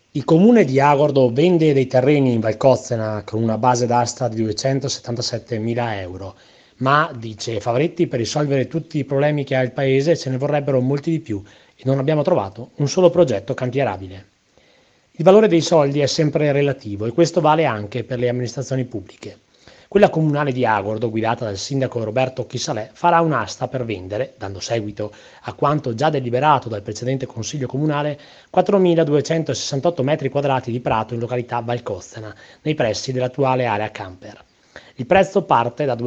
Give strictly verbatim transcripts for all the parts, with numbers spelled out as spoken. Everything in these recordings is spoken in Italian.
Il comune di Agordo vende dei terreni in Valcozzena con una base d'asta di duecentosettantasettemila euro, ma, dice Favretti, per risolvere tutti i problemi che ha il paese ce ne vorrebbero molti di più e non abbiamo trovato un solo progetto cantierabile. Il valore dei soldi è sempre relativo e questo vale anche per le amministrazioni pubbliche. Quella comunale di Agordo, guidata dal sindaco Roberto Chisalè, farà un'asta per vendere, dando seguito a quanto già deliberato dal precedente consiglio comunale, quattromiladuecentosessantotto metri quadrati di prato in località Valcozzena, nei pressi dell'attuale area camper. Il prezzo parte da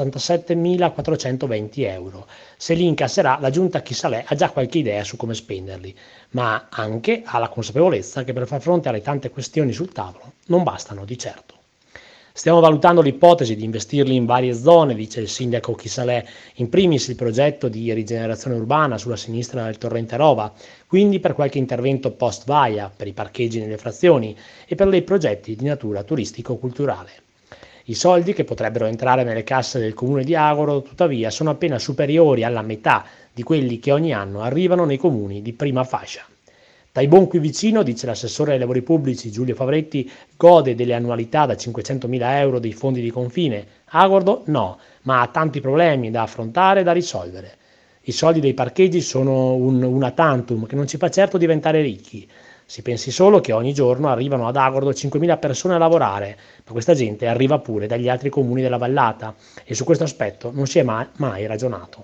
duecentosettantasettemilaquattrocentoventi euro. Se li incasserà, la giunta Chisalè ha già qualche idea su come spenderli, ma anche ha la consapevolezza che per far fronte alle tante questioni sul tavolo non bastano di certo. Stiamo valutando l'ipotesi di investirli in varie zone, dice il sindaco Chisalè, in primis il progetto di rigenerazione urbana sulla sinistra del torrente Rova, quindi per qualche intervento post vaia, per i parcheggi nelle frazioni e per dei progetti di natura turistico-culturale. I soldi che potrebbero entrare nelle casse del comune di Agoro, tuttavia, sono appena superiori alla metà di quelli che ogni anno arrivano nei comuni di prima fascia. Taibon qui vicino, dice l'assessore ai lavori pubblici Giulio Favretti, gode delle annualità da cinquecentomila euro dei fondi di confine. Agordo no, ma ha tanti problemi da affrontare e da risolvere. I soldi dei parcheggi sono un una tantum che non ci fa certo diventare ricchi. Si pensi solo che ogni giorno arrivano ad Agordo cinquemila persone a lavorare, ma questa gente arriva pure dagli altri comuni della vallata e su questo aspetto non si è mai, mai ragionato.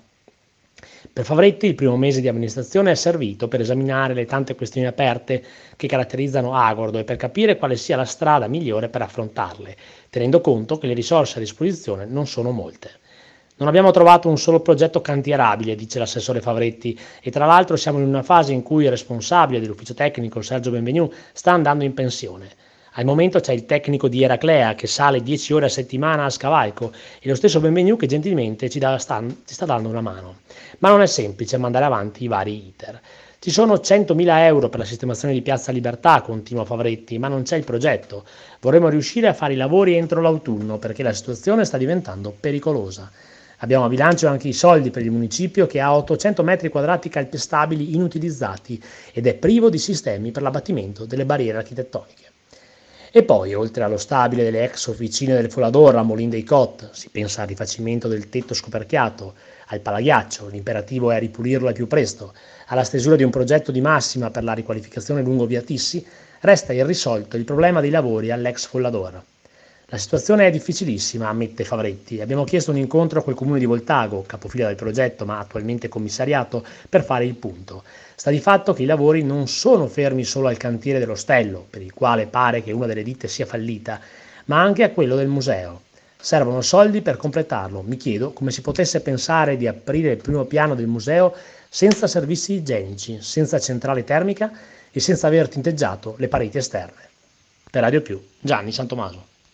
Per Favretti il primo mese di amministrazione è servito per esaminare le tante questioni aperte che caratterizzano Agordo e per capire quale sia la strada migliore per affrontarle, tenendo conto che le risorse a disposizione non sono molte. Non abbiamo trovato un solo progetto cantierabile, dice l'assessore Favretti, e tra l'altro siamo in una fase in cui il responsabile dell'ufficio tecnico, Sergio Benvenu, sta andando in pensione. Al momento c'è il tecnico di Eraclea che sale dieci ore a settimana a scavalco e lo stesso Benvenu che gentilmente ci, da, sta, ci sta dando una mano. Ma non è semplice mandare avanti i vari iter. Ci sono centomila euro per la sistemazione di Piazza Libertà, continua Favretti, ma non c'è il progetto. Vorremmo riuscire a fare i lavori entro l'autunno perché la situazione sta diventando pericolosa. Abbiamo a bilancio anche i soldi per il municipio che ha ottocento metri quadrati calpestabili inutilizzati ed è privo di sistemi per l'abbattimento delle barriere architettoniche. E poi, oltre allo stabile delle ex officine del Folador a Molin dei Cot, si pensa al rifacimento del tetto scoperchiato, al palaghiaccio, l'imperativo è ripulirlo al più presto, alla stesura di un progetto di massima per la riqualificazione lungo via Tissi, resta irrisolto il problema dei lavori all'ex Follador. La situazione è difficilissima, ammette Favretti. Abbiamo chiesto un incontro col comune di Voltago, capofila del progetto ma attualmente commissariato, per fare il punto. Sta di fatto che i lavori non sono fermi solo al cantiere dell'ostello, per il quale pare che una delle ditte sia fallita, ma anche a quello del museo. Servono soldi per completarlo. Mi chiedo come si potesse pensare di aprire il primo piano del museo senza servizi igienici, senza centrale termica e senza aver tinteggiato le pareti esterne. Per Radio Più, Gianni Santomaso.